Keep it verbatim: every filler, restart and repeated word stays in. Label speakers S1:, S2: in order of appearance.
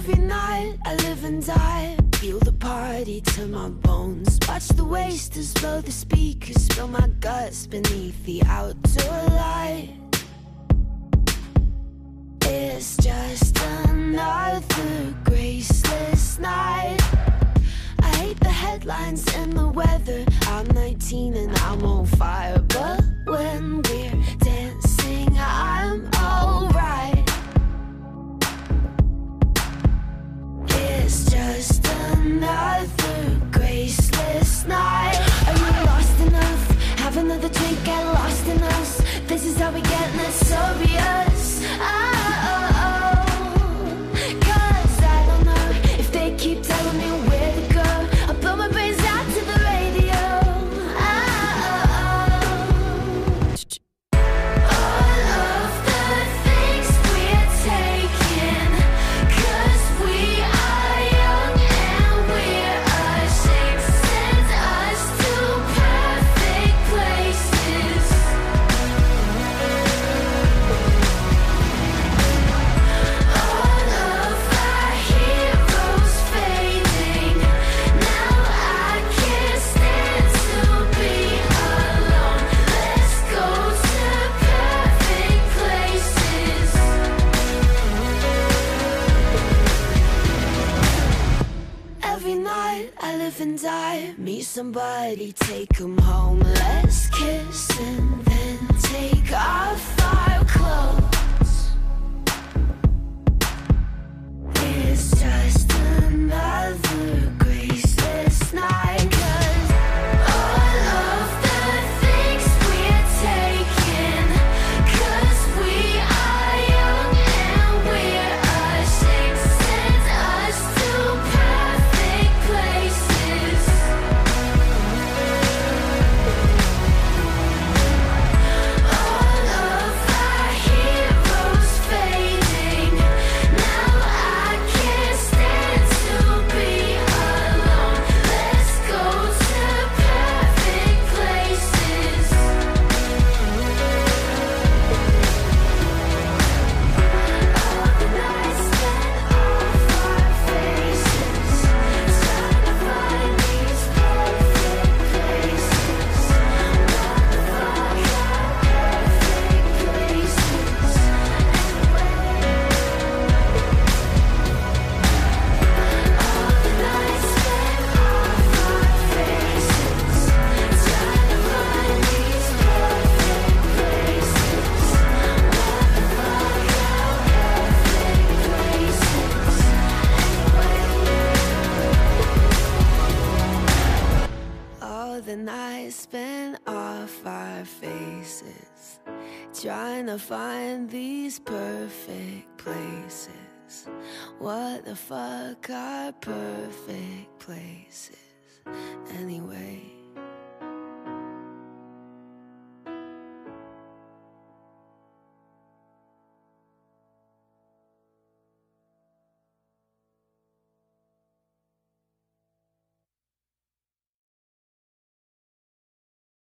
S1: Every night I live and die, feel the party to my bones. Watch the wasters blow the speakers, spill my guts beneath the outdoor light. It's just another graceless night. I hate the headlines and the weather. I'm nineteen and I'm on fire, but when we're dancing I'm alright. It's just another graceless night. Are you lost enough? Have another drink, get lost in us. This is how we get notorious. Oh, cause I don't know if they keep telling me where to go. I'll blow my brains out to the radio. All of the things we're taking, cause we are young and we're ashamed to send us to perfect places. All of our heroes fading. Now I can't stand to be alone. Let's go to perfect places. Every night I live and die, meet somebody, take 'em home. Let's kiss and then take off our clothes. It's just another graceless night. 'Cause all of the things we're taking, 'cause we are young and we're ashamed to send us to perfect places. All of our heroes fading. Now I can't stand to be alone. Let's go to perfect places. All the nights spent off our faces, trying to find these perfect places. What the fuck are perfect places anyway? All the nights spent off our faces, trying to find these perfect places. What the fuck are perfect places anyway? All the nights spent off our faces, trying to find these perfect places. What the fuck are perfect places anyway?